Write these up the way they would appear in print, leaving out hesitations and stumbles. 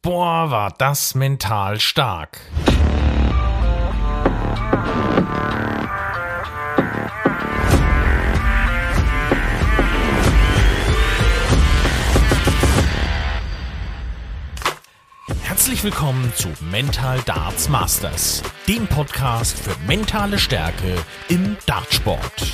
Boah, war das mental stark. Herzlich willkommen zu Mental Darts Masters, dem Podcast für mentale Stärke im Dartsport.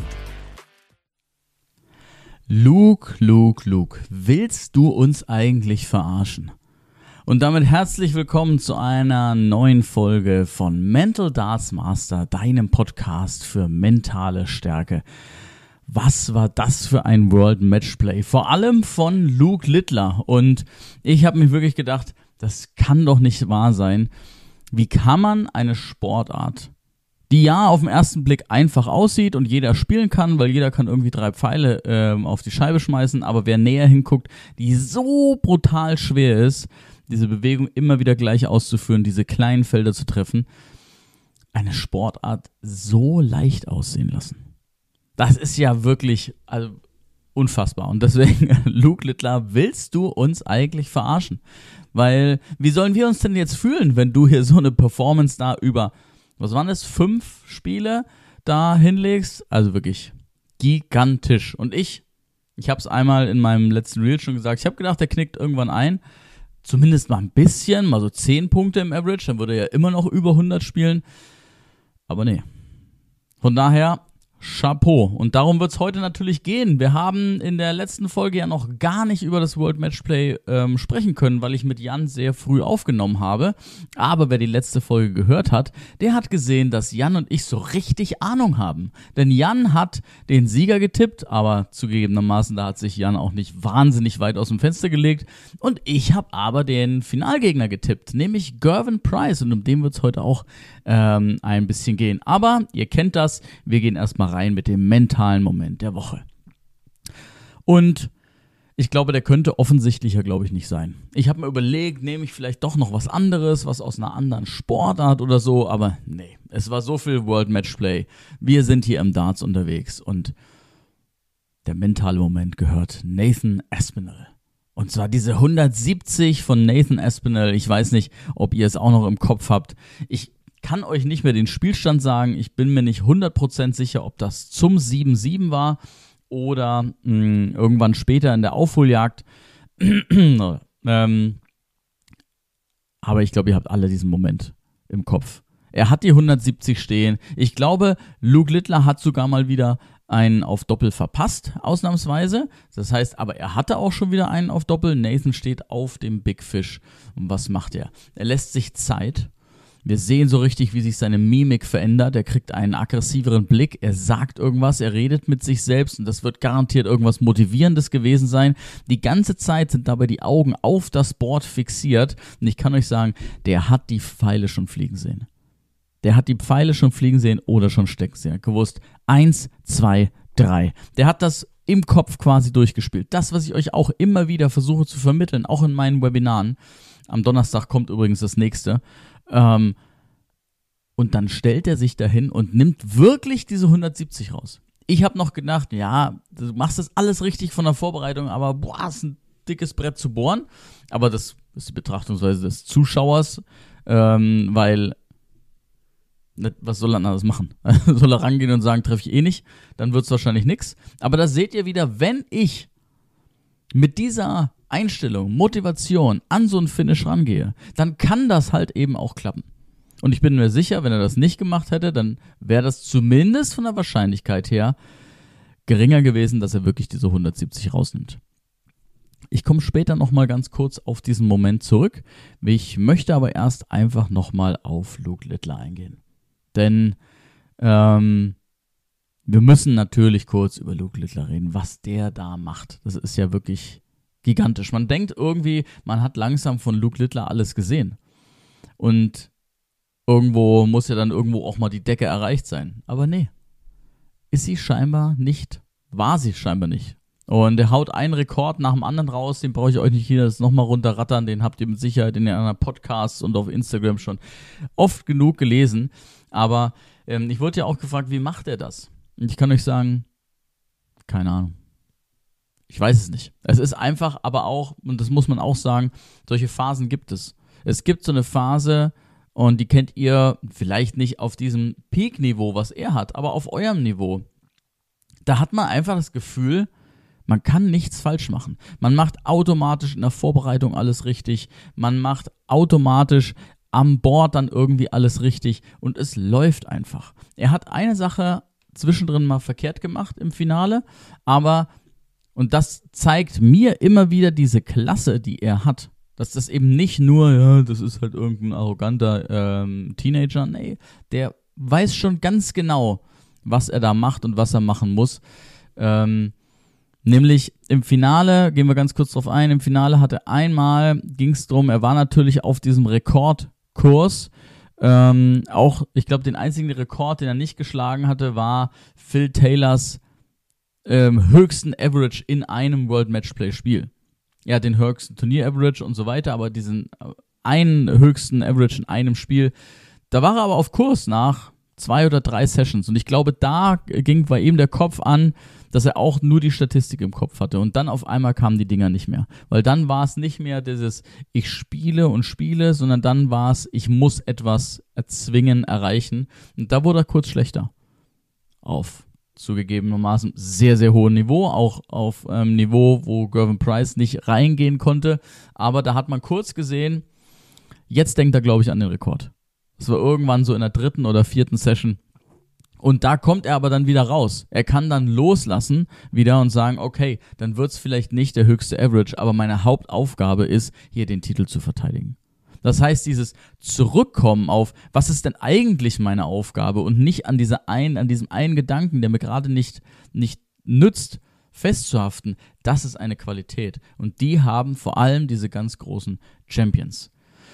Luke, willst du uns eigentlich verarschen? Und damit herzlich willkommen zu einer neuen Folge von Mental Darts Master, deinem Podcast für mentale Stärke. Was war das für ein World Matchplay? Vor allem von Luke Littler. Und ich habe mir wirklich gedacht, das kann doch nicht wahr sein. Wie kann man eine Sportart, die ja auf den ersten Blick einfach aussieht und jeder spielen kann, weil jeder kann irgendwie 3 Pfeile auf die Scheibe schmeißen, aber wer näher hinguckt, die so brutal schwer ist, diese Bewegung immer wieder gleich auszuführen, diese kleinen Felder zu treffen, eine Sportart so leicht aussehen lassen. Das ist ja wirklich unfassbar. Und deswegen, Luke Littler, willst du uns eigentlich verarschen? Weil, wie sollen wir uns denn jetzt fühlen, wenn du hier so eine Performance da über, was waren das, 5 Spiele da hinlegst? Also wirklich gigantisch. Und ich habe es einmal in meinem letzten Reel schon gesagt, ich habe gedacht, der knickt irgendwann ein. Zumindest mal ein bisschen, mal so 10 Punkte im Average, dann würde er ja immer noch über 100 spielen. Aber nee. Von daher, Chapeau. Und darum wird es heute natürlich gehen. Wir haben in der letzten Folge ja noch gar nicht über das World Matchplay sprechen können, weil ich mit Jan sehr früh aufgenommen habe. Aber wer die letzte Folge gehört hat, der hat gesehen, dass Jan und ich so richtig Ahnung haben. Denn Jan hat den Sieger getippt, aber zugegebenermaßen, da hat sich Jan auch nicht wahnsinnig weit aus dem Fenster gelegt. Und ich habe aber den Finalgegner getippt, nämlich Gervin Price. Und um den wird es heute auch ein bisschen gehen. Aber ihr kennt das, wir gehen erstmal rein mit dem mentalen Moment der Woche. Und ich glaube, der könnte offensichtlicher, glaube ich, nicht sein. Ich habe mir überlegt, nehme ich vielleicht doch noch was anderes, was aus einer anderen Sportart oder so, aber nee, es war so viel World Matchplay. Wir sind hier im Darts unterwegs und der mentale Moment gehört Nathan Aspinall. Und zwar diese 170 von Nathan Aspinall. Ich weiß nicht, ob ihr es auch noch im Kopf habt. Ich kann euch nicht mehr den Spielstand sagen. Ich bin mir nicht 100% sicher, ob das zum 7-7 war oder irgendwann später in der Aufholjagd. Aber ich glaube, ihr habt alle diesen Moment im Kopf. Er hat die 170 stehen. Ich glaube, Luke Littler hat sogar mal wieder einen auf Doppel verpasst, ausnahmsweise. Das heißt, aber er hatte auch schon wieder einen auf Doppel. Nathan steht auf dem Big Fish. Und was macht er? Er lässt sich Zeit. Wir sehen so richtig, wie sich seine Mimik verändert. Er kriegt einen aggressiveren Blick. Er sagt irgendwas. Er redet mit sich selbst. Und das wird garantiert irgendwas Motivierendes gewesen sein. Die ganze Zeit sind dabei die Augen auf das Board fixiert. Und ich kann euch sagen, der hat die Pfeile schon fliegen sehen. Der hat die Pfeile schon fliegen sehen oder schon stecken sehen. Er hat gewusst, 1, 2, 3. Der hat das im Kopf quasi durchgespielt. Das, was ich euch auch immer wieder versuche zu vermitteln, auch in meinen Webinaren. Am Donnerstag kommt übrigens das nächste. Und dann stellt er sich dahin und nimmt wirklich diese 170 raus. Ich habe noch gedacht, ja, du machst das alles richtig von der Vorbereitung, aber boah, ist ein dickes Brett zu bohren. Aber das ist die Betrachtungsweise des Zuschauers, weil, was soll er anderes machen? Soll er rangehen und sagen, treffe ich eh nicht? Dann wird es wahrscheinlich nichts. Aber da seht ihr wieder, wenn ich mit dieser Einstellung, Motivation an so ein Finish rangehe, dann kann das halt eben auch klappen. Und ich bin mir sicher, wenn er das nicht gemacht hätte, dann wäre das zumindest von der Wahrscheinlichkeit her geringer gewesen, dass er wirklich diese 170 rausnimmt. Ich komme später nochmal ganz kurz auf diesen Moment zurück. Ich möchte aber erst einfach nochmal auf Luke Littler eingehen. Denn wir müssen natürlich kurz über Luke Littler reden, was der da macht. Das ist ja wirklich gigantisch. Man denkt irgendwie, man hat langsam von Luke Littler alles gesehen. Und irgendwo muss ja dann irgendwo auch mal die Decke erreicht sein. Aber nee, ist sie scheinbar nicht. War sie scheinbar nicht. Und er haut einen Rekord nach dem anderen raus, den brauche ich euch nicht hier das nochmal runterrattern, den habt ihr mit Sicherheit in anderen Podcasts und auf Instagram schon oft genug gelesen. Aber ich wurde ja auch gefragt, wie macht er das? Und ich kann euch sagen, keine Ahnung. Ich weiß es nicht. Es ist einfach, aber auch, und das muss man auch sagen, solche Phasen gibt es. Es gibt so eine Phase, und die kennt ihr vielleicht nicht auf diesem Peak-Niveau, was er hat, aber auf eurem Niveau. Da hat man einfach das Gefühl, man kann nichts falsch machen. Man macht automatisch in der Vorbereitung alles richtig. Man macht automatisch am Board dann irgendwie alles richtig. Und es läuft einfach. Er hat eine Sache zwischendrin mal verkehrt gemacht im Finale. Aber, und das zeigt mir immer wieder diese Klasse, die er hat. Dass das eben nicht nur, ja, das ist halt irgendein arroganter Teenager. Nee, der weiß schon ganz genau, was er da macht und was er machen muss. Nämlich im Finale, gehen wir ganz kurz drauf ein, im Finale ging es drum, er war natürlich auf diesem Rekordkurs. Auch, ich glaube, den einzigen Rekord, den er nicht geschlagen hatte, war Phil Taylors höchsten Average in einem World Matchplay-Spiel. Er hat den höchsten Turnier-Average und so weiter, aber diesen einen höchsten Average in einem Spiel, da war er aber auf Kurs nach 2 oder 3 Sessions. Und ich glaube, da ging bei ihm der Kopf an, dass er auch nur die Statistik im Kopf hatte. Und dann auf einmal kamen die Dinger nicht mehr. Weil dann war es nicht mehr dieses ich spiele und spiele, sondern dann war es, ich muss etwas erzwingen, erreichen. Und da wurde er kurz schlechter. Auf zugegebenermaßen sehr, sehr hohem Niveau. Auch auf Niveau, wo Gervin Price nicht reingehen konnte. Aber da hat man kurz gesehen, jetzt denkt er, glaube ich, an den Rekord. Das war irgendwann so in der 3. oder 4. Session. Und da kommt er aber dann wieder raus. Er kann dann loslassen wieder und sagen, okay, dann wird es vielleicht nicht der höchste Average, aber meine Hauptaufgabe ist, hier den Titel zu verteidigen. Das heißt, dieses Zurückkommen auf, was ist denn eigentlich meine Aufgabe und nicht an diesem einen Gedanken, der mir gerade nicht nützt, festzuhaften, das ist eine Qualität. Und die haben vor allem diese ganz großen Champions.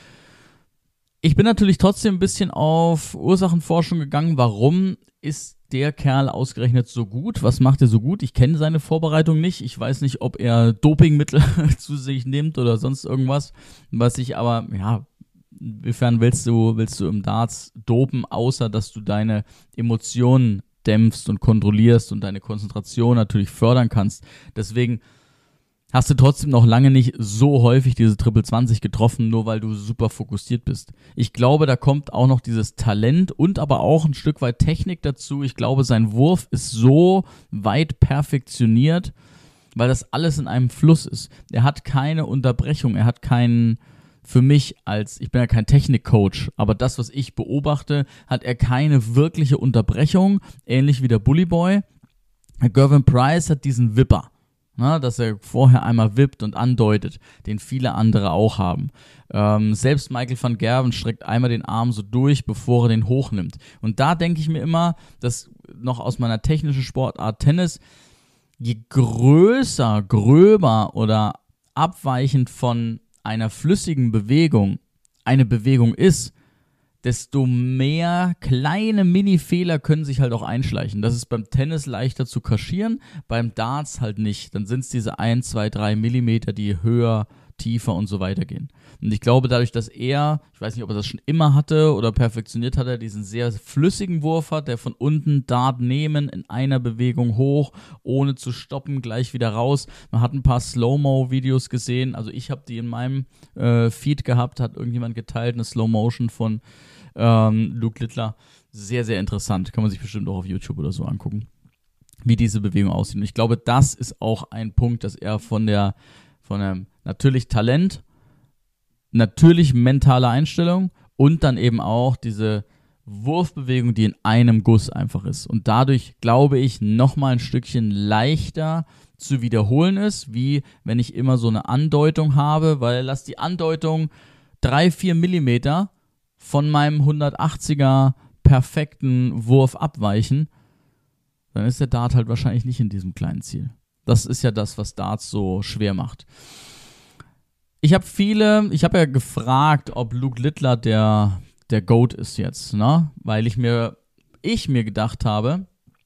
Ich bin natürlich trotzdem ein bisschen auf Ursachenforschung gegangen. Warum ist der Kerl ausgerechnet so gut? Was macht er so gut? Ich kenne seine Vorbereitung nicht. Ich weiß nicht, ob er Dopingmittel zu sich nimmt oder sonst irgendwas. Was ich aber, ja, inwiefern willst du im Darts dopen, außer dass du deine Emotionen dämpfst und kontrollierst und deine Konzentration natürlich fördern kannst. Deswegen hast du trotzdem noch lange nicht so häufig diese Triple 20 getroffen, nur weil du super fokussiert bist. Ich glaube, da kommt auch noch dieses Talent und aber auch ein Stück weit Technik dazu. Ich glaube, sein Wurf ist so weit perfektioniert, weil das alles in einem Fluss ist. Er hat keine Unterbrechung, er hat keinen, für mich ich bin ja kein Technikcoach, aber das, was ich beobachte, hat er keine wirkliche Unterbrechung, ähnlich wie der Bully Boy. Gervin Price hat diesen Wipper. Na, dass er vorher einmal wippt und andeutet, den viele andere auch haben. Selbst Michael van Gerwen streckt einmal den Arm so durch, bevor er den hochnimmt. Und da denke ich mir immer, dass noch aus meiner technischen Sportart Tennis, je größer, gröber oder abweichend von einer flüssigen Bewegung eine Bewegung ist, desto mehr kleine Mini-Fehler können sich halt auch einschleichen. Das ist beim Tennis leichter zu kaschieren, beim Darts halt nicht. Dann sind es diese 1, 2, 3 Millimeter, die höher, tiefer und so weiter gehen. Und ich glaube, dadurch, dass er, ich weiß nicht, ob er das schon immer hatte oder perfektioniert hat, er diesen sehr flüssigen Wurf hat, der von unten Dart nehmen, in einer Bewegung hoch, ohne zu stoppen, gleich wieder raus. Man hat ein paar Slow-Mo-Videos gesehen, also ich habe die in meinem Feed gehabt, hat irgendjemand geteilt, eine Slow-Motion von Luke Littler. Sehr, sehr interessant. Kann man sich bestimmt auch auf YouTube oder so angucken, wie diese Bewegung aussieht. Und ich glaube, das ist auch ein Punkt, dass er von der natürlich Talent, natürlich mentale Einstellung und dann eben auch diese Wurfbewegung, die in einem Guss einfach ist. Und dadurch, glaube ich, nochmal ein Stückchen leichter zu wiederholen ist, wie wenn ich immer so eine Andeutung habe, weil lass die Andeutung 3-4 Millimeter von meinem 180er perfekten Wurf abweichen, dann ist der Dart halt wahrscheinlich nicht in diesem kleinen Ziel. Das ist ja das, was Darts so schwer macht. Ich habe ja gefragt, ob Luke Littler der GOAT ist jetzt, ne? Weil ich mir gedacht habe,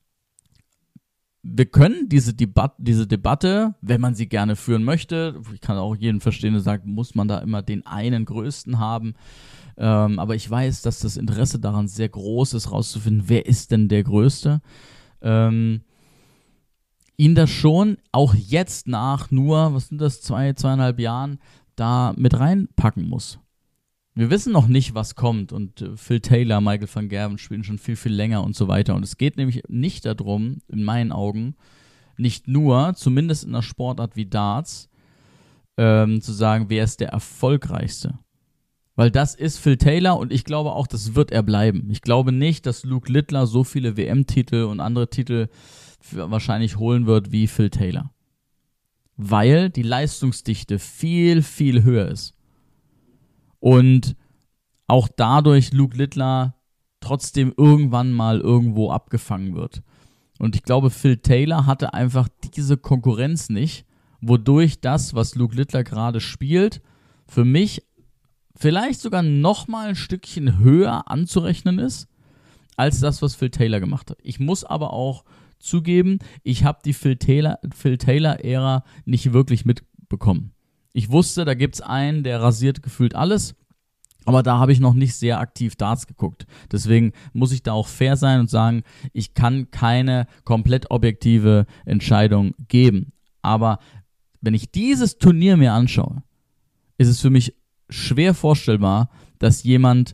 wir können diese Debatte, wenn man sie gerne führen möchte, ich kann auch jeden verstehen, der sagt, muss man da immer den einen Größten haben, aber ich weiß, dass das Interesse daran sehr groß ist, rauszufinden, wer ist denn der Größte. ihn das schon auch jetzt nach nur, was sind das, 2,5 Jahren, da mit reinpacken muss. Wir wissen noch nicht, was kommt und Phil Taylor, Michael van Gerwen spielen schon viel, viel länger und so weiter. Und es geht nämlich nicht darum, in meinen Augen, nicht nur, zumindest in einer Sportart wie Darts, zu sagen, wer ist der Erfolgreichste. Weil das ist Phil Taylor und ich glaube auch, das wird er bleiben. Ich glaube nicht, dass Luke Littler so viele WM-Titel und andere Titel wahrscheinlich holen wird wie Phil Taylor. Weil die Leistungsdichte viel, viel höher ist. Und auch dadurch Luke Littler trotzdem irgendwann mal irgendwo abgefangen wird. Und ich glaube, Phil Taylor hatte einfach diese Konkurrenz nicht, wodurch das, was Luke Littler gerade spielt, für mich vielleicht sogar nochmal ein Stückchen höher anzurechnen ist, als das, was Phil Taylor gemacht hat. Ich muss aber auch zugeben, ich habe die Phil Taylor-Ära nicht wirklich mitbekommen. Ich wusste, da gibt es einen, der rasiert gefühlt alles, aber da habe ich noch nicht sehr aktiv Darts geguckt. Deswegen muss ich da auch fair sein und sagen, ich kann keine komplett objektive Entscheidung geben. Aber wenn ich dieses Turnier mir anschaue, ist es für mich schwer vorstellbar, dass jemand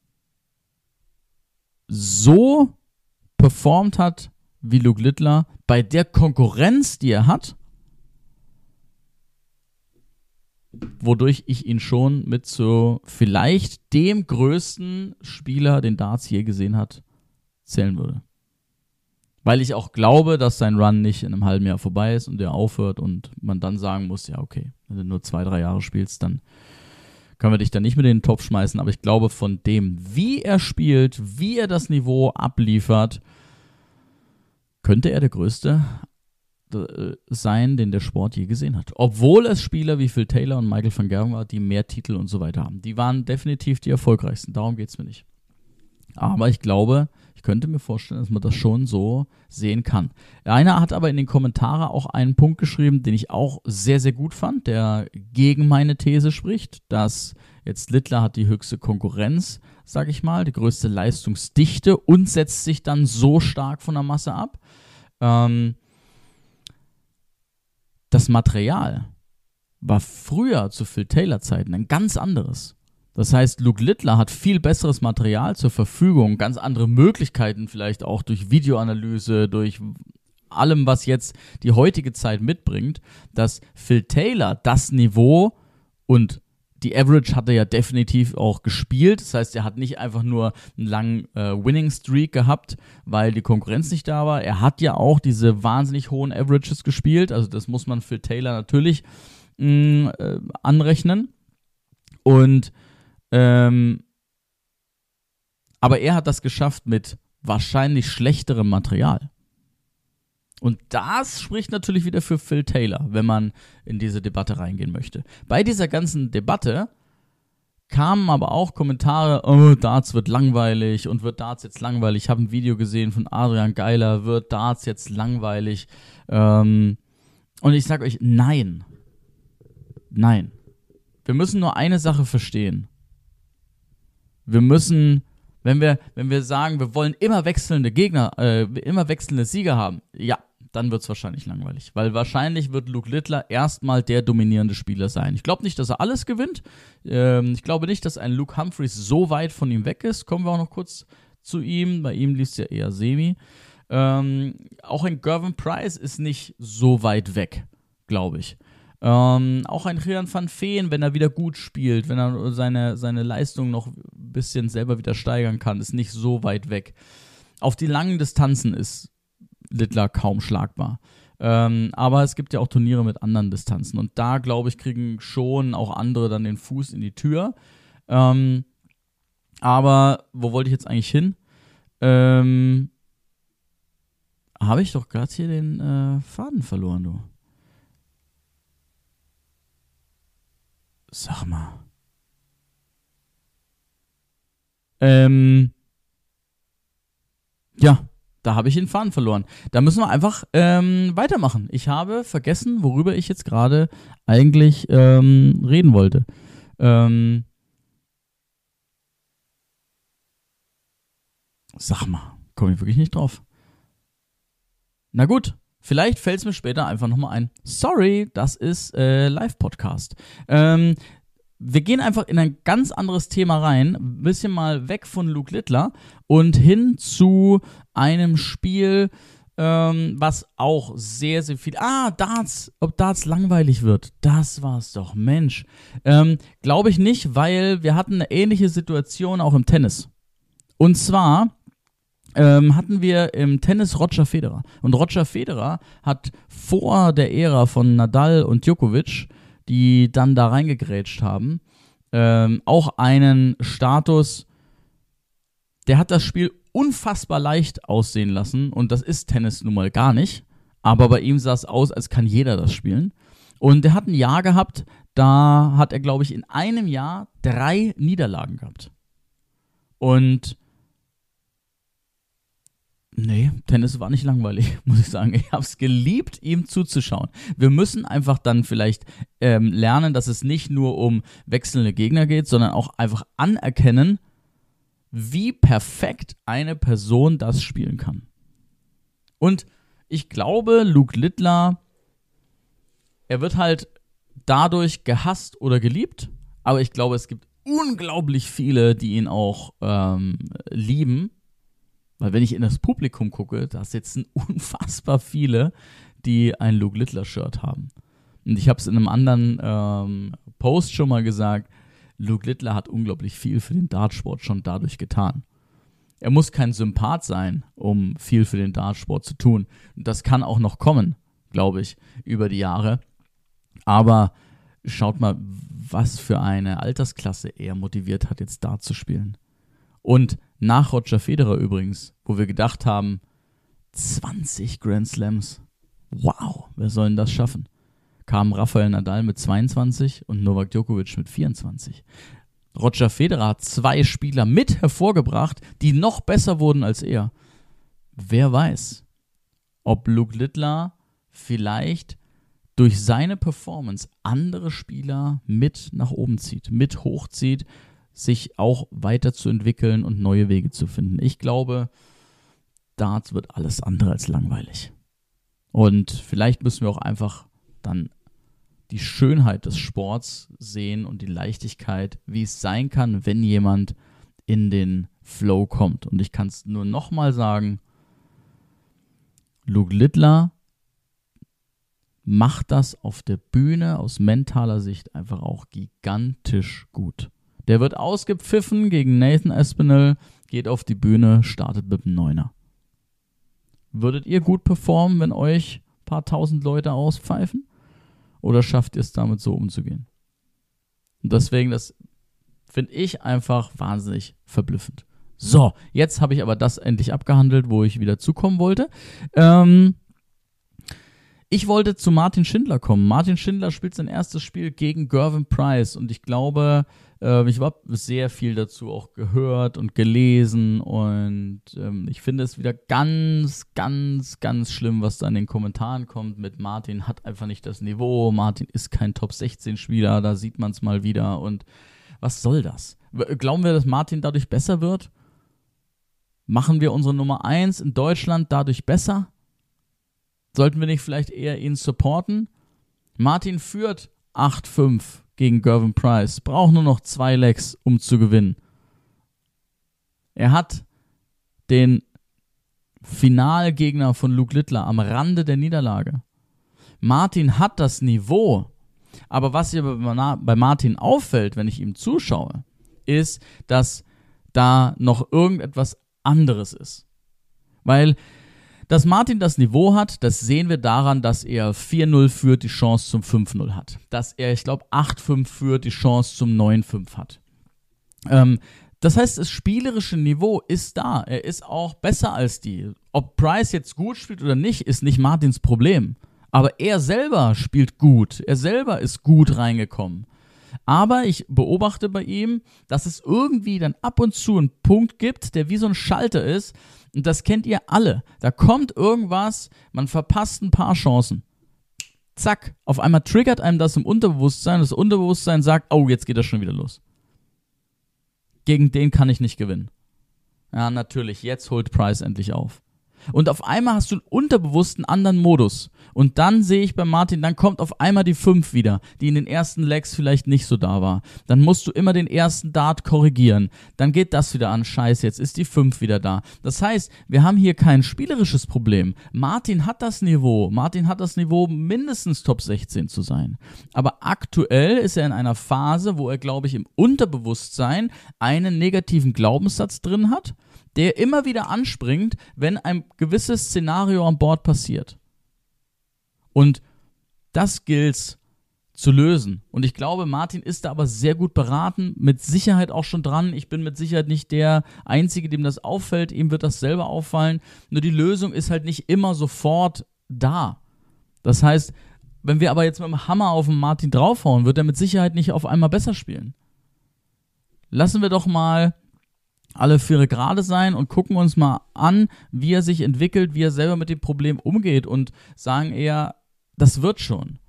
so performt hat wie Luke Littler bei der Konkurrenz, die er hat, wodurch ich ihn schon mit so vielleicht dem größten Spieler, den Darts je gesehen hat, zählen würde. Weil ich auch glaube, dass sein Run nicht in einem halben Jahr vorbei ist und der aufhört und man dann sagen muss, ja okay, wenn du nur 2-3 Jahre spielst, dann können wir dich dann nicht mit in den Topf schmeißen. Aber ich glaube, von dem, wie er spielt, wie er das Niveau abliefert, könnte er der Größte sein, den der Sport je gesehen hat. Obwohl es Spieler wie Phil Taylor und Michael van Gerwen waren, die mehr Titel und so weiter haben. Die waren definitiv die erfolgreichsten, darum geht es mir nicht. Aber ich glaube, ich könnte mir vorstellen, dass man das schon so sehen kann. Einer hat aber in den Kommentaren auch einen Punkt geschrieben, den ich auch sehr, sehr gut fand, der gegen meine These spricht, dass jetzt Littler hat die höchste Konkurrenz, sag ich mal, die größte Leistungsdichte und setzt sich dann so stark von der Masse ab. Das Material war früher zu Phil Taylor-Zeiten ein ganz anderes. Das heißt, Luke Littler hat viel besseres Material zur Verfügung, ganz andere Möglichkeiten vielleicht auch durch Videoanalyse, durch allem, was jetzt die heutige Zeit mitbringt, dass Phil Taylor das Niveau und die Average hat er ja definitiv auch gespielt. Das heißt, er hat nicht einfach nur einen langen Winning Streak gehabt, weil die Konkurrenz nicht da war. Er hat ja auch diese wahnsinnig hohen Averages gespielt. Also das muss man Phil Taylor natürlich anrechnen. Und aber er hat das geschafft mit wahrscheinlich schlechterem Material. Und das spricht natürlich wieder für Phil Taylor, wenn man in diese Debatte reingehen möchte. Bei dieser ganzen Debatte kamen aber auch Kommentare, oh, Darts wird langweilig und wird Darts jetzt langweilig. Ich habe ein Video gesehen von Adrian Geiler, wird Darts jetzt langweilig? Und ich sage euch, nein. Nein. Wir müssen nur eine Sache verstehen. Wir müssen, wenn wir sagen, wir wollen immer wechselnde Gegner, immer wechselnde Sieger haben, ja, dann wird es wahrscheinlich langweilig. Weil wahrscheinlich wird Luke Littler erstmal der dominierende Spieler sein. Ich glaube nicht, dass er alles gewinnt. Ich glaube nicht, dass ein Luke Humphries so weit von ihm weg ist. Kommen wir auch noch kurz zu ihm. Bei ihm liest ja eher semi. Auch ein Gervin Price ist nicht so weit weg, glaube ich. Auch ein Rian van Veen, wenn er wieder gut spielt, wenn er seine Leistung noch ein bisschen selber wieder steigern kann, ist nicht so weit weg. Auf die langen Distanzen ist Littler kaum schlagbar. Aber es gibt ja auch Turniere mit anderen Distanzen und da, glaube ich, kriegen schon auch andere dann den Fuß in die Tür. Aber wo wollte ich jetzt eigentlich hin? Habe ich doch gerade hier den Faden verloren, du. Sag mal. Ja, da habe ich den Faden verloren. Da müssen wir einfach weitermachen. Ich habe vergessen, worüber ich jetzt gerade eigentlich reden wollte. Sag mal, komme ich wirklich nicht drauf. Na gut, Vielleicht fällt es mir später einfach nochmal ein. Sorry, das ist Live-Podcast. Wir gehen einfach in ein ganz anderes Thema rein. Ein bisschen mal weg von Luke Littler und hin zu einem Spiel, was auch sehr, sehr viel... Darts. Ob Darts langweilig wird. Das war's doch. Mensch. Glaube ich nicht, weil wir hatten eine ähnliche Situation auch im Tennis. Und zwar hatten wir im Tennis Roger Federer. Und Roger Federer hat vor der Ära von Nadal und Djokovic, die dann da reingegrätscht haben, auch einen Status, der hat das Spiel unfassbar leicht aussehen lassen, und das ist Tennis nun mal gar nicht, aber bei ihm sah es aus, als kann jeder das spielen. Und er hat ein Jahr gehabt, da hat er, glaube ich, in einem Jahr 3 Niederlagen gehabt. Und nee, Tennis war nicht langweilig, muss ich sagen. Ich habe es geliebt, ihm zuzuschauen. Wir müssen einfach dann vielleicht lernen, dass es nicht nur um wechselnde Gegner geht, sondern auch einfach anerkennen, wie perfekt eine Person das spielen kann. Und ich glaube, Luke Littler, er wird halt dadurch gehasst oder geliebt, aber ich glaube, es gibt unglaublich viele, die ihn auch lieben. Weil wenn ich in das Publikum gucke, da sitzen unfassbar viele, die ein Luke Littler-Shirt haben. Und ich habe es in einem anderen Post schon mal gesagt, Luke Littler hat unglaublich viel für den Dartsport schon dadurch getan. Er muss kein Sympath sein, um viel für den Dartsport zu tun. Und das kann auch noch kommen, glaube ich, über die Jahre. Aber schaut mal, was für eine Altersklasse er motiviert hat, jetzt Dart zu spielen. Und nach Roger Federer übrigens, wo wir gedacht haben, 20 Grand Slams, wow, wer soll denn das schaffen? Kamen Rafael Nadal mit 22 und Novak Djokovic mit 24. Roger Federer hat 2 Spieler mit hervorgebracht, die noch besser wurden als er. Wer weiß, ob Luke Littler vielleicht durch seine Performance andere Spieler mit nach oben zieht, mit hochzieht, sich auch weiterzuentwickeln und neue Wege zu finden. Ich glaube, Darts wird alles andere als langweilig. Und vielleicht müssen wir auch einfach dann die Schönheit des Sports sehen und die Leichtigkeit, wie es sein kann, wenn jemand in den Flow kommt. Und ich kann es nur nochmal sagen, Luke Littler macht das auf der Bühne aus mentaler Sicht einfach auch gigantisch gut. Der wird ausgepfiffen gegen Nathan Aspinall, geht auf die Bühne, startet mit einem 9er. Würdet ihr gut performen, wenn euch ein paar tausend Leute auspfeifen? Oder schafft ihr es damit so umzugehen? Und deswegen, das finde ich einfach wahnsinnig verblüffend. So, jetzt habe ich aber das endlich abgehandelt, wo ich wieder zukommen wollte. Ich wollte zu Martin Schindler kommen. Martin Schindler spielt sein erstes Spiel gegen Gervin Price und ich glaube, ich habe sehr viel dazu auch gehört und gelesen und ich finde es wieder ganz, ganz, ganz schlimm, was da in den Kommentaren kommt mit Martin hat einfach nicht das Niveau, Martin ist kein Top-16-Spieler, da sieht man es mal wieder und was soll das? Glauben wir, dass Martin dadurch besser wird? Machen wir unsere Nummer 1 in Deutschland dadurch besser? Sollten wir nicht vielleicht eher ihn supporten? Martin führt 8-5 gegen Gervin Price. Braucht nur noch 2 Legs, um zu gewinnen. Er hat den Finalgegner von Luke Littler am Rande der Niederlage. Martin hat das Niveau. Aber was hier bei Martin auffällt, wenn ich ihm zuschaue, ist, dass da noch irgendetwas anderes ist. Weil dass Martin das Niveau hat, das sehen wir daran, dass er 4-0 führt, die Chance zum 5-0 hat. Dass er, ich glaube, 8-5 führt, die Chance zum 9-5 hat. Das heißt, das spielerische Niveau ist da. Er ist auch besser als die. Ob Price jetzt gut spielt oder nicht, ist nicht Martins Problem. Aber er selber spielt gut. Er selber ist gut reingekommen. Aber ich beobachte bei ihm, dass es irgendwie dann ab und zu einen Punkt gibt, der wie so ein Schalter ist. Und das kennt ihr alle. Da kommt irgendwas, man verpasst ein paar Chancen. Zack, auf einmal triggert einem das im Unterbewusstsein. Das Unterbewusstsein sagt, oh, jetzt geht das schon wieder los. Gegen den kann ich nicht gewinnen. Ja, natürlich, jetzt holt Price endlich auf. Und auf einmal hast du einen unterbewussten anderen Modus. Und dann sehe ich bei Martin, dann kommt auf einmal die 5 wieder, die in den ersten Legs vielleicht nicht so da war. Dann musst du immer den ersten Dart korrigieren. Dann geht das wieder an, scheiße, jetzt ist die 5 wieder da. Das heißt, wir haben hier kein spielerisches Problem. Martin hat das Niveau mindestens Top 16 zu sein. Aber aktuell ist er in einer Phase, wo er, glaube ich, im Unterbewusstsein einen negativen Glaubenssatz drin hat, der immer wieder anspringt, wenn ein gewisses Szenario an Bord passiert. Und das gilt's zu lösen. Und ich glaube, Martin ist da aber sehr gut beraten, mit Sicherheit auch schon dran. Ich bin mit Sicherheit nicht der Einzige, dem das auffällt. Ihm wird das selber auffallen. Nur die Lösung ist halt nicht immer sofort da. Das heißt, wenn wir aber jetzt mit dem Hammer auf den Martin draufhauen, wird er mit Sicherheit nicht auf einmal besser spielen. Lassen wir doch mal alle Viere gerade sein und gucken uns mal an, wie er sich entwickelt, wie er selber mit dem Problem umgeht und sagen eher, das wird schon.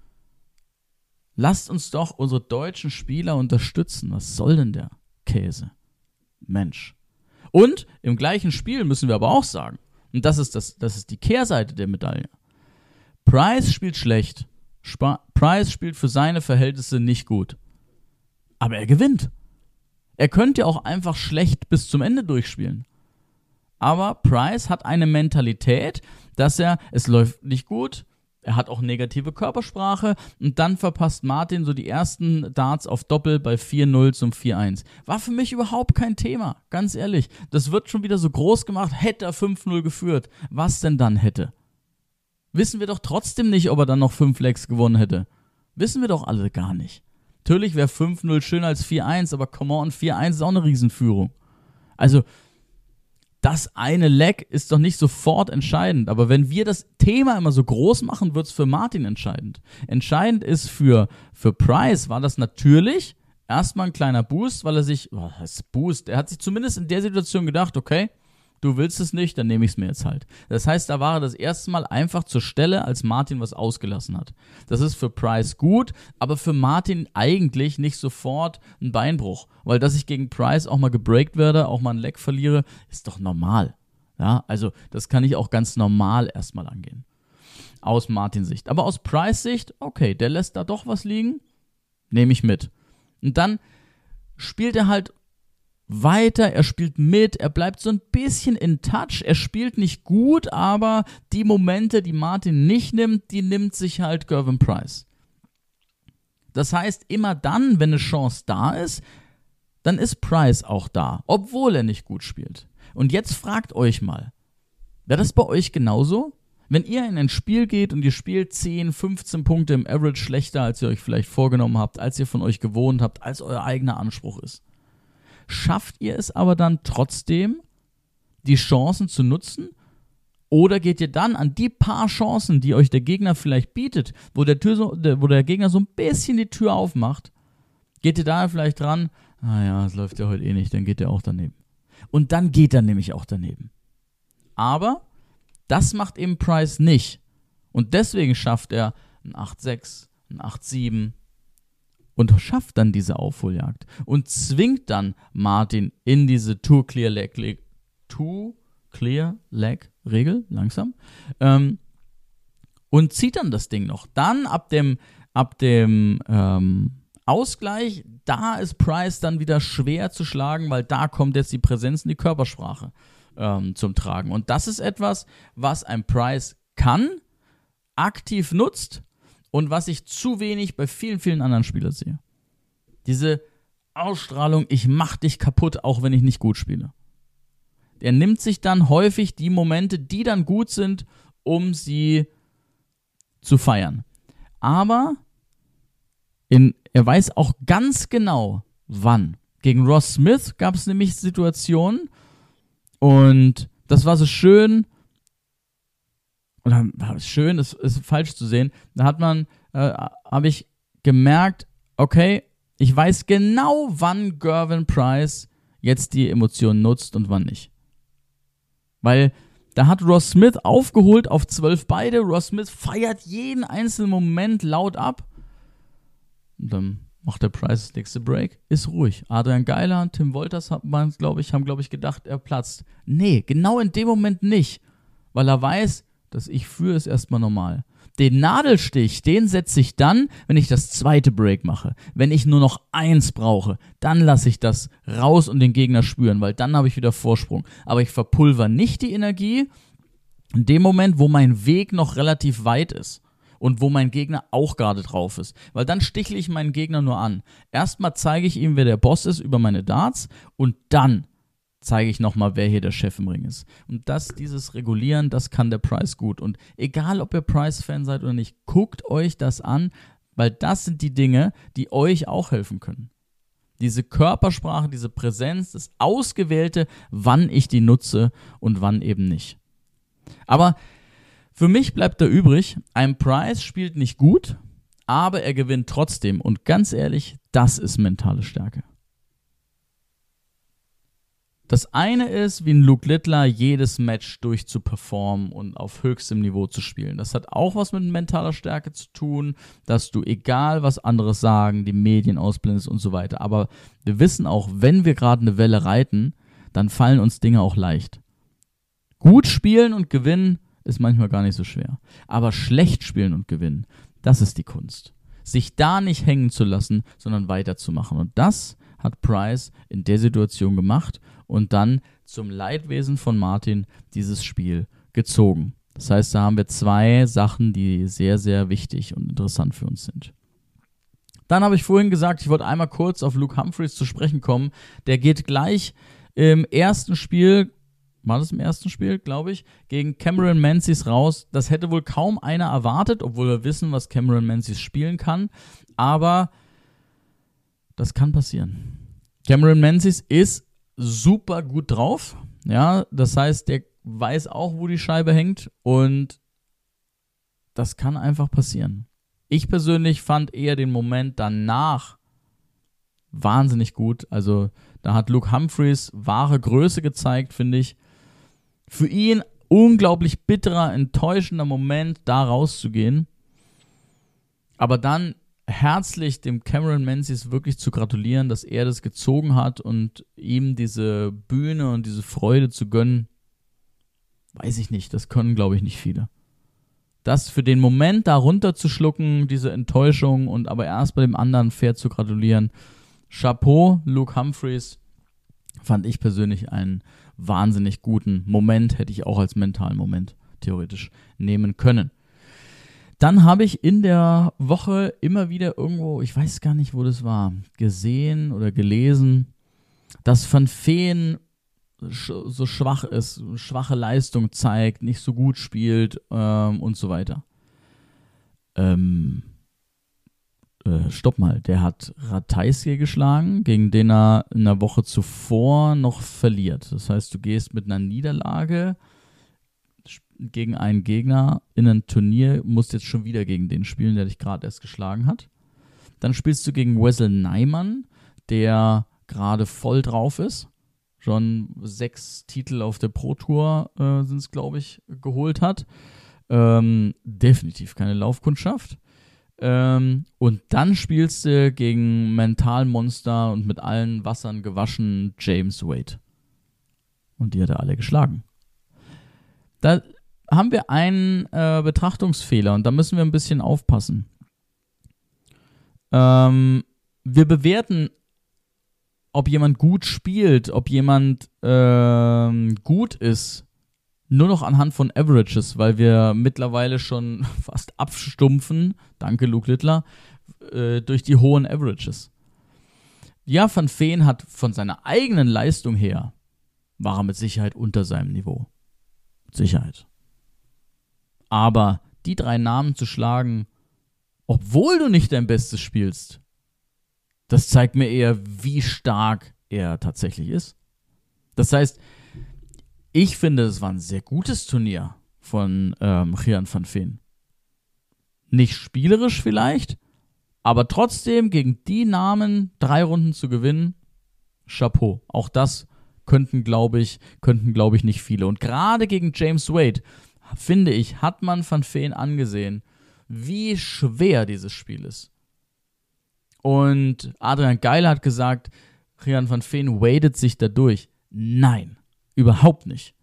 Lasst uns doch unsere deutschen Spieler unterstützen. Was soll denn der Käse? Mensch. Und im gleichen Spiel müssen wir aber auch sagen, und das ist die Kehrseite der Medaille. Price spielt schlecht. Price spielt für seine Verhältnisse nicht gut. Aber er gewinnt. Er könnte ja auch einfach schlecht bis zum Ende durchspielen. Aber Price hat eine Mentalität, dass es läuft nicht gut, er hat auch negative Körpersprache und dann verpasst Martin so die ersten Darts auf Doppel bei 4-0 zum 4-1. War für mich überhaupt kein Thema, ganz ehrlich. Das wird schon wieder so groß gemacht, hätte er 5-0 geführt. Was denn dann hätte? Wissen wir doch trotzdem nicht, ob er dann noch 5 Legs gewonnen hätte. Wissen wir doch alle gar nicht. Natürlich wäre 5-0 schöner als 4-1, aber come on, 4-1 ist auch eine Riesenführung. Also, das eine Leg ist doch nicht sofort entscheidend, aber wenn wir das Thema immer so groß machen, wird es für Martin entscheidend. Entscheidend ist für Price war das natürlich erstmal ein kleiner Boost, weil er hat sich zumindest in der Situation gedacht, okay, du willst es nicht, dann nehme ich es mir jetzt halt. Das heißt, da war er das erste Mal einfach zur Stelle, als Martin was ausgelassen hat. Das ist für Price gut, aber für Martin eigentlich nicht sofort ein Beinbruch. Weil dass ich gegen Price auch mal gebreakt werde, auch mal ein Leg verliere, ist doch normal. Ja, also das kann ich auch ganz normal erstmal angehen. Aus Martins Sicht. Aber aus Price Sicht, okay, der lässt da doch was liegen, nehme ich mit. Und dann spielt er halt weiter, er spielt mit, er bleibt so ein bisschen in Touch, er spielt nicht gut, aber die Momente, die Martin nicht nimmt, die nimmt sich halt Gervin Price. Das heißt, immer dann, wenn eine Chance da ist, dann ist Price auch da, obwohl er nicht gut spielt. Und jetzt fragt euch mal, wäre das bei euch genauso? Wenn ihr in ein Spiel geht und ihr spielt 10, 15 Punkte im Average schlechter, als ihr euch vielleicht vorgenommen habt, als ihr von euch gewohnt habt, als euer eigener Anspruch ist. Schafft ihr es aber dann trotzdem, die Chancen zu nutzen? Oder geht ihr dann an die paar Chancen, die euch der Gegner vielleicht bietet, wo der Gegner so ein bisschen die Tür aufmacht, geht ihr da vielleicht dran, es läuft ja heute eh nicht, dann geht er auch daneben. Und dann geht er nämlich auch daneben. Aber das macht eben Price nicht. Und deswegen schafft er ein 8-6, ein 8-7, und schafft dann diese Aufholjagd und zwingt dann Martin in diese Two-Clear-Leg-Regel, langsam, und zieht dann das Ding noch. Dann ab dem Ausgleich, da ist Price dann wieder schwer zu schlagen, weil da kommt jetzt die Präsenz in die Körpersprache zum Tragen. Und das ist etwas, was ein Price kann, aktiv nutzt, und was ich zu wenig bei vielen, vielen anderen Spielern sehe. Diese Ausstrahlung, ich mach dich kaputt, auch wenn ich nicht gut spiele. Er nimmt sich dann häufig die Momente, die dann gut sind, um sie zu feiern. Aber er weiß auch ganz genau, wann. Gegen Ross Smith gab es nämlich Situationen, und das war so schön, oder schön, ist falsch zu sehen, da habe ich gemerkt, okay, ich weiß genau, wann Gervin Price jetzt die Emotionen nutzt und wann nicht. Weil da hat Ross Smith aufgeholt auf 12 beide, Ross Smith feiert jeden einzelnen Moment laut ab, und dann macht der Price das nächste Break, ist ruhig. Adrian Geiler und Tim Wolters haben, glaube ich, gedacht, er platzt. Nee, genau in dem Moment nicht. weil er weiß, dass ich führe, ist erstmal normal. Den Nadelstich, den setze ich dann, wenn ich das zweite Break mache. Wenn ich nur noch 1 brauche, dann lasse ich das raus und den Gegner spüren, weil dann habe ich wieder Vorsprung. Aber ich verpulver nicht die Energie in dem Moment, wo mein Weg noch relativ weit ist und wo mein Gegner auch gerade drauf ist. Weil dann stichle ich meinen Gegner nur an. Erstmal zeige ich ihm, wer der Boss ist über meine Darts und dann zeige ich nochmal, wer hier der Chef im Ring ist. Und dieses Regulieren, das kann der Price gut. Und egal, ob ihr Price-Fan seid oder nicht, guckt euch das an, weil das sind die Dinge, die euch auch helfen können. Diese Körpersprache, diese Präsenz, das Ausgewählte, wann ich die nutze und wann eben nicht. Aber für mich bleibt da übrig, ein Price spielt nicht gut, aber er gewinnt trotzdem. Und ganz ehrlich, das ist mentale Stärke. Das eine ist, wie ein Luke Littler, jedes Match durchzuperformen und auf höchstem Niveau zu spielen. Das hat auch was mit mentaler Stärke zu tun, dass du, egal was andere sagen, die Medien ausblendest und so weiter. Aber wir wissen auch, wenn wir gerade eine Welle reiten, dann fallen uns Dinge auch leicht. Gut spielen und gewinnen ist manchmal gar nicht so schwer. Aber schlecht spielen und gewinnen, das ist die Kunst. Sich da nicht hängen zu lassen, sondern weiterzumachen. Und das hat Price in der Situation gemacht und dann zum Leidwesen von Martin dieses Spiel gezogen. Das heißt, da haben wir 2 Sachen, die sehr, sehr wichtig und interessant für uns sind. Dann habe ich vorhin gesagt, ich wollte einmal kurz auf Luke Humphries zu sprechen kommen. Der geht gleich im ersten Spiel, war das im ersten Spiel, glaube ich, gegen Cameron Menzies raus. Das hätte wohl kaum einer erwartet, obwohl wir wissen, was Cameron Menzies spielen kann. Aber das kann passieren. Cameron Menzies ist super gut drauf. Ja, das heißt, der weiß auch, wo die Scheibe hängt und das kann einfach passieren. Ich persönlich fand eher den Moment danach wahnsinnig gut. Also da hat Luke Humphries wahre Größe gezeigt, finde ich. Für ihn unglaublich bitterer, enttäuschender Moment, da rauszugehen. Aber dann herzlich dem Cameron Menzies wirklich zu gratulieren, dass er das gezogen hat und ihm diese Bühne und diese Freude zu gönnen, weiß ich nicht, das können, glaube ich, nicht viele. Das für den Moment da runterzuschlucken, diese Enttäuschung und aber erst bei dem anderen fair zu gratulieren. Chapeau, Luke Humphries, fand ich persönlich einen wahnsinnig guten Moment, hätte ich auch als mentalen Moment theoretisch nehmen können. Dann habe ich in der Woche immer wieder irgendwo, ich weiß gar nicht, wo das war, gesehen oder gelesen, dass Van Veen so schwach ist, schwache Leistung zeigt, nicht so gut spielt und so weiter. Stopp mal, der hat Ratajski geschlagen, gegen den er in der Woche zuvor noch verliert. Das heißt, du gehst mit einer Niederlage gegen einen Gegner in ein Turnier, musst jetzt schon wieder gegen den spielen, der dich gerade erst geschlagen hat. Dann spielst du gegen Wessel Neiman, der gerade voll drauf ist. Schon 6 Titel auf der Pro Tour sind es, glaube ich, geholt hat. Definitiv keine Laufkundschaft. Und dann spielst du gegen Mentalmonster und mit allen Wassern gewaschen James Wade. Und die hat er alle geschlagen. Da haben wir einen Betrachtungsfehler und da müssen wir ein bisschen aufpassen. Wir bewerten, ob jemand gut spielt, ob jemand gut ist, nur noch anhand von Averages, weil wir mittlerweile schon fast abstumpfen, danke Luke Littler, durch die hohen Averages. Ja, Van Veen hat von seiner eigenen Leistung her, war er mit Sicherheit unter seinem Niveau. Mit Sicherheit. Aber die 3 Namen zu schlagen, obwohl du nicht dein Bestes spielst, das zeigt mir eher, wie stark er tatsächlich ist. Das heißt, ich finde, es war ein sehr gutes Turnier von Gian van Veen. Nicht spielerisch vielleicht, aber trotzdem gegen die Namen 3 Runden zu gewinnen, Chapeau. Auch das könnten, glaube ich, nicht viele. Und gerade gegen James Wade, finde ich, hat man Van Veen angesehen, wie schwer dieses Spiel ist. Und Adrian Geiler hat gesagt, Gian van Veen wadet sich dadurch. Nein, überhaupt nicht.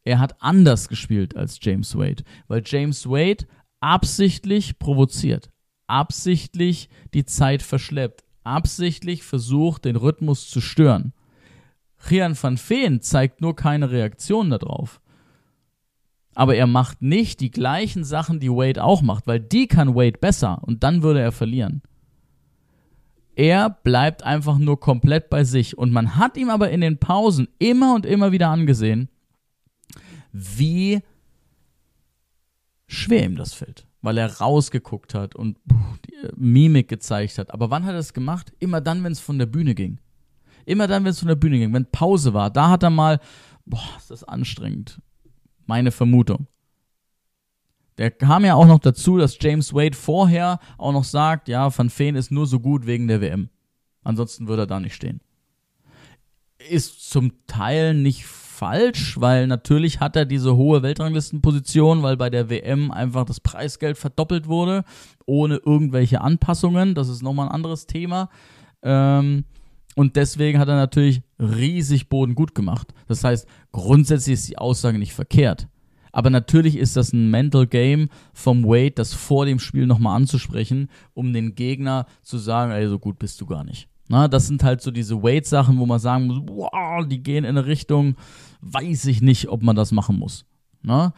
er hat anders gespielt als James Wade, weil James Wade absichtlich provoziert, absichtlich die Zeit verschleppt, absichtlich versucht, den Rhythmus zu stören. Gian van Veen zeigt nur keine Reaktion darauf. Aber er macht nicht die gleichen Sachen, die Wade auch macht, weil die kann Wade besser und dann würde er verlieren. Er bleibt einfach nur komplett bei sich und man hat ihm aber in den Pausen immer und immer wieder angesehen, wie schwer ihm das fällt, weil er rausgeguckt hat und die Mimik gezeigt hat. Aber wann hat er es gemacht? Immer dann, wenn es von der Bühne ging. Immer dann, wenn es von der Bühne ging, wenn Pause war, da hat er mal, ist das anstrengend. Meine Vermutung. Der kam ja auch noch dazu, dass James Wade vorher auch noch sagt, ja, Van Veen ist nur so gut wegen der WM. Ansonsten würde er da nicht stehen. Ist zum Teil nicht falsch, weil natürlich hat er diese hohe Weltranglistenposition, weil bei der WM einfach das Preisgeld verdoppelt wurde, ohne irgendwelche Anpassungen. Das ist nochmal ein anderes Thema. Und deswegen hat er natürlich riesig Boden gut gemacht. Das heißt, grundsätzlich ist die Aussage nicht verkehrt. Aber natürlich ist das ein Mental Game vom Wade, das vor dem Spiel nochmal anzusprechen, um den Gegner zu sagen, ey, so gut bist du gar nicht. Na, das sind halt so diese Wade-Sachen, wo man sagen muss, wow, die gehen in eine Richtung, weiß ich nicht, ob man das machen muss. Na?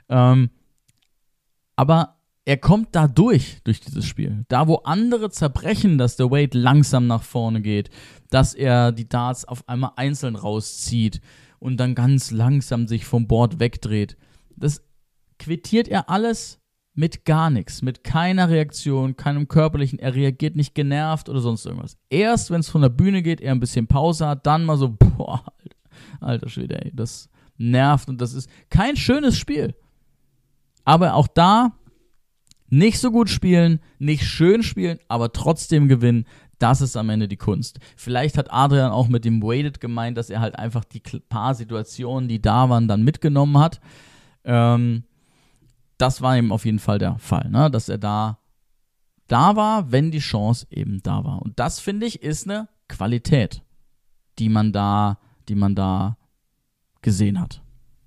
Aber er kommt da durch dieses Spiel. Da, wo andere zerbrechen, dass der Wade langsam nach vorne geht, dass er die Darts auf einmal einzeln rauszieht und dann ganz langsam sich vom Board wegdreht. Das quittiert er alles mit gar nichts, mit keiner Reaktion, keinem körperlichen, er reagiert nicht genervt oder sonst irgendwas. Erst, wenn es von der Bühne geht, er ein bisschen Pause hat, dann mal so, alter Schwede, ey, das nervt und das ist kein schönes Spiel. Aber auch da nicht so gut spielen, nicht schön spielen, aber trotzdem gewinnen, das ist am Ende die Kunst. Vielleicht hat Adrian auch mit dem Weighted gemeint, dass er halt einfach die paar Situationen, die da waren, dann mitgenommen hat. Das war ihm auf jeden Fall der Fall, ne? Dass er da war, wenn die Chance eben da war. Und das, finde ich, ist eine Qualität, die man da gesehen hat.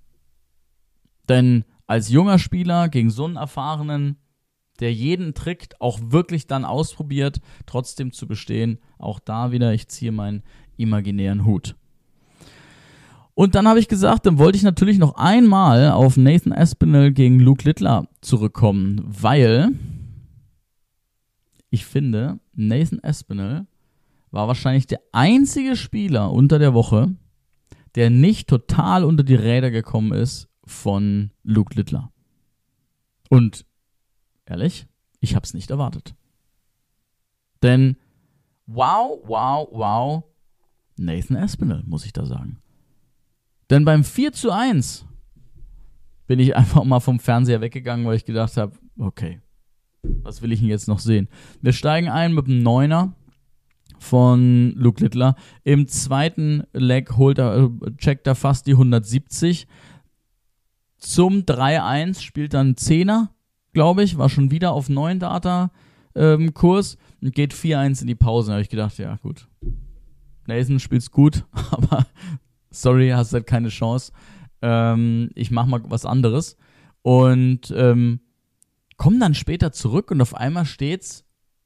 Denn als junger Spieler gegen so einen Erfahrenen, der jeden Trick auch wirklich dann ausprobiert, trotzdem zu bestehen, auch da wieder, ich ziehe meinen imaginären Hut. Und dann habe ich gesagt, dann wollte ich natürlich noch einmal auf Nathan Aspinall gegen Luke Littler zurückkommen, weil ich finde, Nathan Aspinall war wahrscheinlich der einzige Spieler unter der Woche, der nicht total unter die Räder gekommen ist von Luke Littler. Und ehrlich, ich habe es nicht erwartet. Denn wow, Nathan Aspinall, muss ich da sagen. Denn beim 4:1 bin ich einfach mal vom Fernseher weggegangen, weil ich gedacht habe, okay, was will ich denn jetzt noch sehen? Wir steigen ein mit einem 9er von Luke Littler. Im zweiten Leg checkt er fast die 170. Zum 3:1 spielt dann 10er, glaube ich, war schon wieder auf 9 Data Kurs und geht 4:1 in die Pause. Da habe ich gedacht, ja gut, Nathan spielt's gut, aber sorry, hast halt keine Chance. Ich mach mal was anderes. Und komm dann später zurück und auf einmal steht's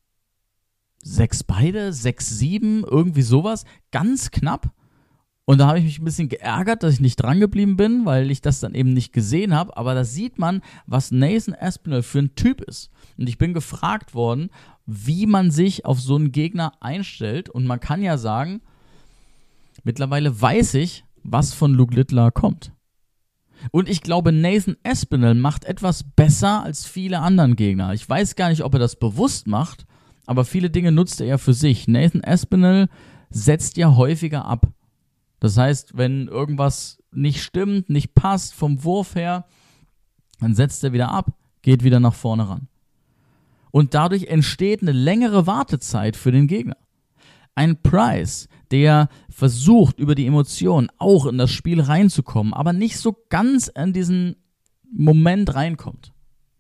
6 beide, 6-7, irgendwie sowas. Ganz knapp. Und da habe ich mich ein bisschen geärgert, dass ich nicht dran geblieben bin, weil ich das dann eben nicht gesehen habe. Aber da sieht man, was Nathan Aspinall für ein Typ ist. Und ich bin gefragt worden, wie man sich auf so einen Gegner einstellt. Und man kann ja sagen, mittlerweile weiß ich, was von Luke Littler kommt. Und ich glaube, Nathan Aspinall macht etwas besser als viele anderen Gegner. Ich weiß gar nicht, ob er das bewusst macht, aber viele Dinge nutzt er ja für sich. Nathan Aspinall setzt ja häufiger ab. Das heißt, wenn irgendwas nicht stimmt, nicht passt vom Wurf her, dann setzt er wieder ab, geht wieder nach vorne ran. Und dadurch entsteht eine längere Wartezeit für den Gegner. Ein Price, der versucht, über die Emotionen auch in das Spiel reinzukommen, aber nicht so ganz in diesen Moment reinkommt.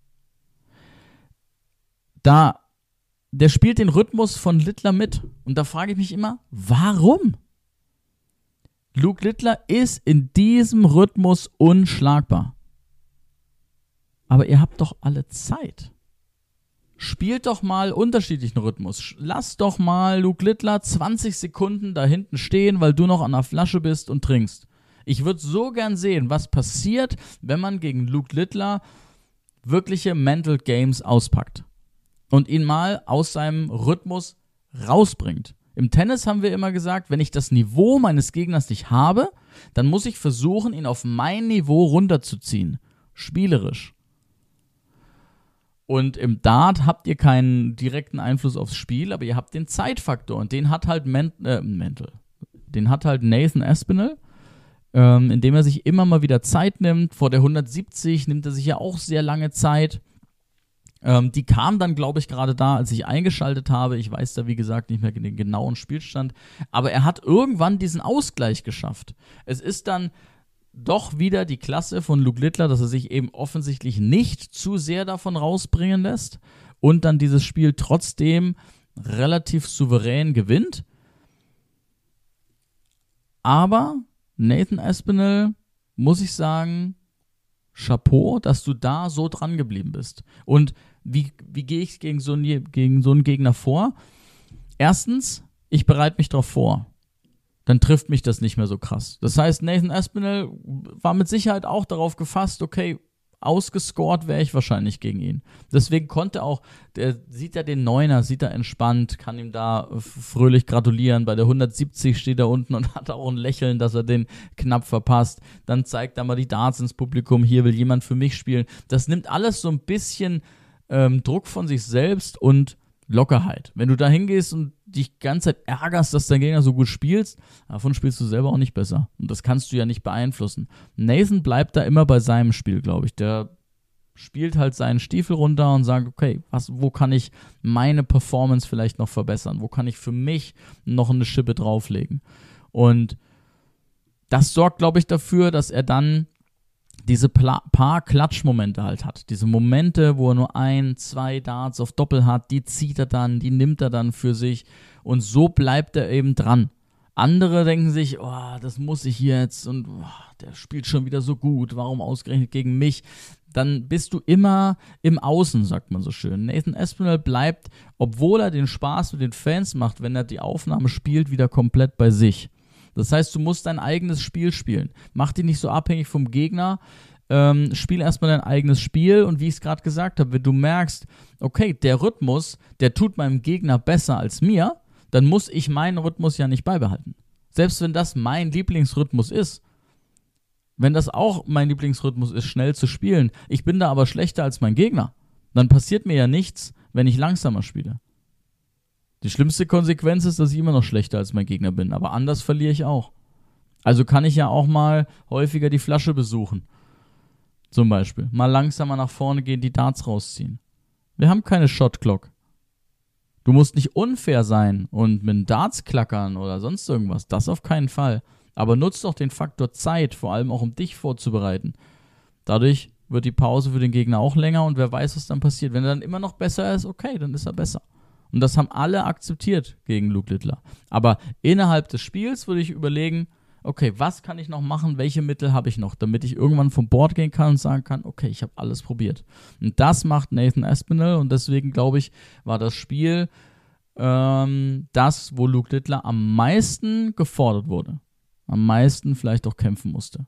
Der spielt den Rhythmus von Littler mit. Und da frage ich mich immer, warum? Luke Littler ist in diesem Rhythmus unschlagbar. Aber ihr habt doch alle Zeit. Spielt doch mal unterschiedlichen Rhythmus. Lass doch mal Luke Littler 20 Sekunden da hinten stehen, weil du noch an der Flasche bist und trinkst. Ich würde so gern sehen, was passiert, wenn man gegen Luke Littler wirkliche Mental Games auspackt und ihn mal aus seinem Rhythmus rausbringt. Im Tennis haben wir immer gesagt, wenn ich das Niveau meines Gegners nicht habe, dann muss ich versuchen, ihn auf mein Niveau runterzuziehen. Spielerisch. Und im Dart habt ihr keinen direkten Einfluss aufs Spiel, aber ihr habt den Zeitfaktor und den hat halt den hat halt Nathan Aspinall, indem er sich immer mal wieder Zeit nimmt. Vor der 170 nimmt er sich ja auch sehr lange Zeit. Die kam dann, glaube ich, gerade da, als ich eingeschaltet habe. Ich weiß da, wie gesagt, nicht mehr den genauen Spielstand. Aber er hat irgendwann diesen Ausgleich geschafft. Es ist dann doch wieder die Klasse von Luke Littler, dass er sich eben offensichtlich nicht zu sehr davon rausbringen lässt und dann dieses Spiel trotzdem relativ souverän gewinnt. Aber Nathan Aspinall, muss ich sagen, Chapeau, dass du da so dran geblieben bist. Und wie gehe ich gegen so einen Gegner vor? Erstens, ich bereite mich darauf vor. Dann trifft mich das nicht mehr so krass. Das heißt, Nathan Aspinall war mit Sicherheit auch darauf gefasst, okay, ausgescored wäre ich wahrscheinlich gegen ihn. Deswegen konnte auch, der sieht ja den Neuner, sieht er entspannt, kann ihm da fröhlich gratulieren. Bei der 170 steht er unten und hat auch ein Lächeln, dass er den knapp verpasst. Dann zeigt er mal die Darts ins Publikum, hier will jemand für mich spielen. Das nimmt alles so ein bisschen Druck von sich selbst und Lockerheit. Wenn du da hingehst und dich die ganze Zeit ärgerst, dass dein Gegner so gut spielst, davon spielst du selber auch nicht besser. Und das kannst du ja nicht beeinflussen. Nathan bleibt da immer bei seinem Spiel, glaube ich. Der spielt halt seinen Stiefel runter und sagt, okay, wo kann ich meine Performance vielleicht noch verbessern? Wo kann ich für mich noch eine Schippe drauflegen? Und das sorgt, glaube ich, dafür, dass er dann diese paar Klatschmomente halt hat. Diese Momente, wo er nur 1, 2 Darts auf Doppel hat, die zieht er dann, die nimmt er dann für sich und so bleibt er eben dran. Andere denken sich, oh, das muss ich jetzt und der spielt schon wieder so gut, warum ausgerechnet gegen mich? Dann bist du immer im Außen, sagt man so schön. Nathan Aspinall bleibt, obwohl er den Spaß mit den Fans macht, wenn er die Aufnahme spielt, wieder komplett bei sich. Das heißt, du musst dein eigenes Spiel spielen. Mach dich nicht so abhängig vom Gegner. Spiel erstmal dein eigenes Spiel. Und wie ich es gerade gesagt habe, wenn du merkst, okay, der Rhythmus, der tut meinem Gegner besser als mir, dann muss ich meinen Rhythmus ja nicht beibehalten. Selbst wenn das mein Lieblingsrhythmus ist. Wenn das auch mein Lieblingsrhythmus ist, schnell zu spielen, ich bin da aber schlechter als mein Gegner, dann passiert mir ja nichts, wenn ich langsamer spiele. Die schlimmste Konsequenz ist, dass ich immer noch schlechter als mein Gegner bin, aber anders verliere ich auch. Also kann ich ja auch mal häufiger die Flasche besuchen. Zum Beispiel. Mal langsamer nach vorne gehen, die Darts rausziehen. Wir haben keine Shot-Clock. Du musst nicht unfair sein und mit Darts klackern oder sonst irgendwas. Das auf keinen Fall. Aber nutzt doch den Faktor Zeit, vor allem auch um dich vorzubereiten. Dadurch wird die Pause für den Gegner auch länger und wer weiß, was dann passiert. Wenn er dann immer noch besser ist, okay, dann ist er besser. Und das haben alle akzeptiert gegen Luke Littler. Aber innerhalb des Spiels würde ich überlegen, okay, was kann ich noch machen, welche Mittel habe ich noch, damit ich irgendwann vom Board gehen kann und sagen kann, okay, ich habe alles probiert. Und das macht Nathan Aspinall und deswegen, glaube ich, war das Spiel das, wo Luke Littler am meisten gefordert wurde. Am meisten vielleicht auch kämpfen musste.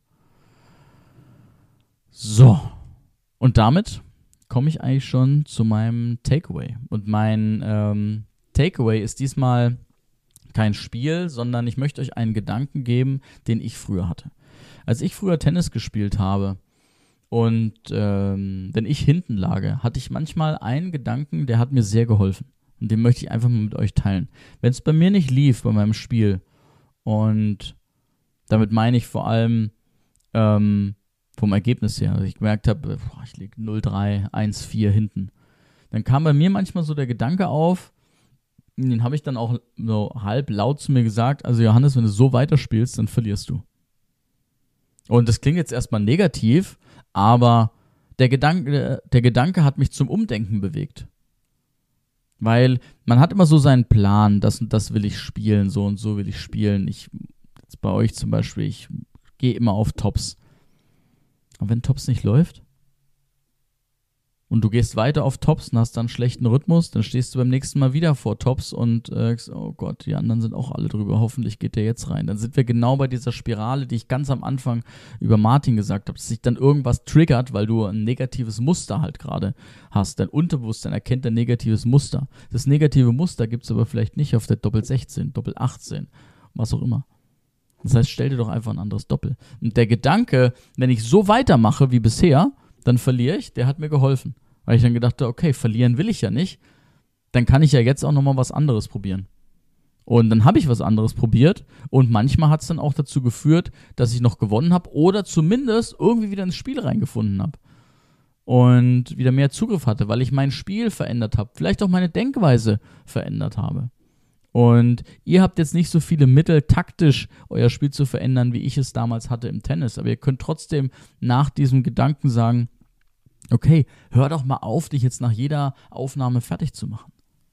So, und damit komme ich eigentlich schon zu meinem Takeaway. Und mein Takeaway ist diesmal kein Spiel, sondern ich möchte euch einen Gedanken geben, den ich früher hatte. Als ich früher Tennis gespielt habe und wenn ich hinten lag, hatte ich manchmal einen Gedanken, der hat mir sehr geholfen. Und den möchte ich einfach mal mit euch teilen. Wenn es bei mir nicht lief, bei meinem Spiel, und damit meine ich vor allem vom Ergebnis her, also ich gemerkt habe, ich liege 0-3, 1-4 hinten, dann kam bei mir manchmal so der Gedanke auf, den habe ich dann auch so halb laut zu mir gesagt, also Johannes, wenn du so weiterspielst, dann verlierst du. Und das klingt jetzt erstmal negativ, aber der Gedanke hat mich zum Umdenken bewegt. Weil man hat immer so seinen Plan, das und das will ich spielen, so und so will ich spielen. Jetzt bei euch zum Beispiel, ich gehe immer auf Tops. Aber wenn Tops nicht läuft und du gehst weiter auf Tops und hast dann einen schlechten Rhythmus, dann stehst du beim nächsten Mal wieder vor Tops und oh Gott, die anderen sind auch alle drüber, hoffentlich geht der jetzt rein. Dann sind wir genau bei dieser Spirale, die ich ganz am Anfang über Martin gesagt habe, dass sich dann irgendwas triggert, weil du ein negatives Muster halt gerade hast. Dein Unterbewusstsein erkennt ein negatives Muster. Das negative Muster gibt es aber vielleicht nicht auf der Doppel 16, Doppel 18, was auch immer. Das heißt, stell dir doch einfach ein anderes Doppel. Und der Gedanke, wenn ich so weitermache wie bisher, dann verliere ich, der hat mir geholfen. Weil ich dann gedacht habe, okay, verlieren will ich ja nicht, dann kann ich ja jetzt auch nochmal was anderes probieren. Und dann habe ich was anderes probiert und manchmal hat es dann auch dazu geführt, dass ich noch gewonnen habe oder zumindest irgendwie wieder ins Spiel reingefunden habe. Und wieder mehr Zugriff hatte, weil ich mein Spiel verändert habe, vielleicht auch meine Denkweise verändert habe. Und ihr habt jetzt nicht so viele Mittel, taktisch euer Spiel zu verändern, wie ich es damals hatte im Tennis. Aber ihr könnt trotzdem nach diesem Gedanken sagen, okay, hör doch mal auf, dich jetzt nach jeder Aufnahme fertig zu machen.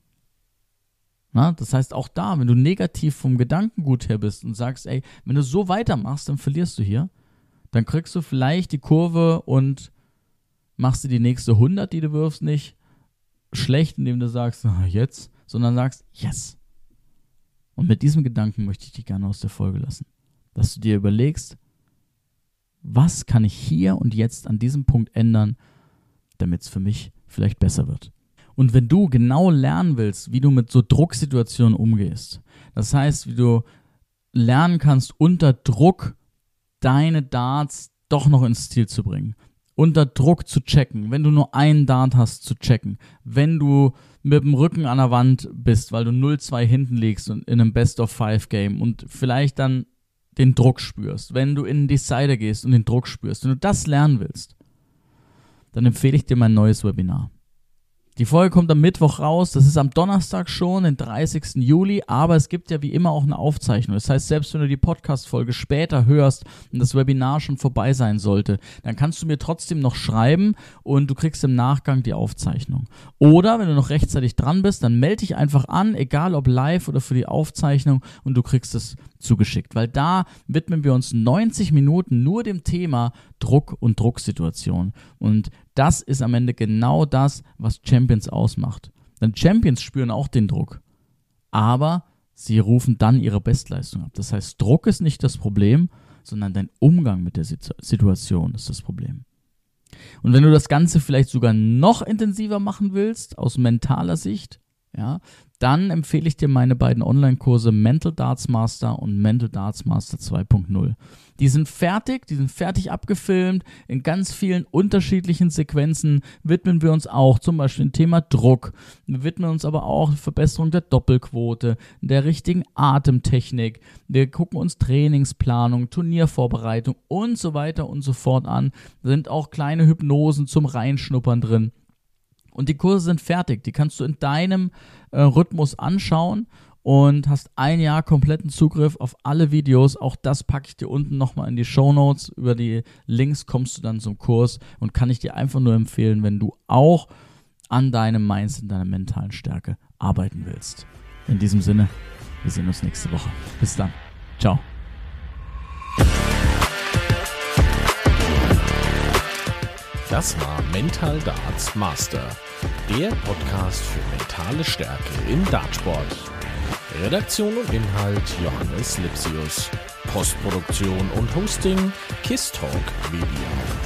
Na, das heißt auch da, wenn du negativ vom Gedankengut her bist und sagst, ey, wenn du so weitermachst, dann verlierst du hier, dann kriegst du vielleicht die Kurve und machst dir die nächste 100, die du wirfst, nicht schlecht, indem du sagst, jetzt, sondern sagst, yes. Und mit diesem Gedanken möchte ich dich gerne aus der Folge lassen. Dass du dir überlegst, was kann ich hier und jetzt an diesem Punkt ändern, damit es für mich vielleicht besser wird. Und wenn du genau lernen willst, wie du mit so Drucksituationen umgehst, das heißt, wie du lernen kannst, unter Druck deine Darts doch noch ins Ziel zu bringen, unter Druck zu checken, wenn du nur einen Dart hast, zu checken, wenn du mit dem Rücken an der Wand bist, weil du 0-2 hinten liegst und in einem Best-of-5-Game und vielleicht dann den Druck spürst, wenn du in einen Decider gehst und den Druck spürst, wenn du das lernen willst, dann empfehle ich dir mein neues Webinar. Die Folge kommt am Mittwoch raus, das ist am Donnerstag schon, den 30. Juli, aber es gibt ja wie immer auch eine Aufzeichnung. Das heißt, selbst wenn du die Podcast-Folge später hörst und das Webinar schon vorbei sein sollte, dann kannst du mir trotzdem noch schreiben und du kriegst im Nachgang die Aufzeichnung. Oder wenn du noch rechtzeitig dran bist, dann melde dich einfach an, egal ob live oder für die Aufzeichnung, und du kriegst es zugeschickt, weil da widmen wir uns 90 Minuten nur dem Thema Druck und Drucksituation. Und das ist am Ende genau das, was Champions ausmacht. Denn Champions spüren auch den Druck, aber sie rufen dann ihre Bestleistung ab. Das heißt, Druck ist nicht das Problem, sondern dein Umgang mit der Situation ist das Problem. Und wenn du das Ganze vielleicht sogar noch intensiver machen willst, aus mentaler Sicht, ja, dann empfehle ich dir meine beiden Online-Kurse Mental Darts Master und Mental Darts Master 2.0. Die sind fertig abgefilmt, in ganz vielen unterschiedlichen Sequenzen widmen wir uns auch zum Beispiel dem Thema Druck. Wir widmen uns aber auch Verbesserung der Doppelquote, der richtigen Atemtechnik. Wir gucken uns Trainingsplanung, Turniervorbereitung und so weiter und so fort an. Da sind auch kleine Hypnosen zum Reinschnuppern drin. Und die Kurse sind fertig, die kannst du in deinem Rhythmus anschauen und hast ein Jahr kompletten Zugriff auf alle Videos. Auch das packe ich dir unten nochmal in die Shownotes. Über die Links kommst du dann zum Kurs und kann ich dir einfach nur empfehlen, wenn du auch an deinem Mindset, deiner mentalen Stärke arbeiten willst. In diesem Sinne, wir sehen uns nächste Woche. Bis dann. Ciao. Das war Mental Darts Master, der Podcast für mentale Stärke im Dartsport. Redaktion und Inhalt Johannes Lipsius. Postproduktion und Hosting KissTalk Media.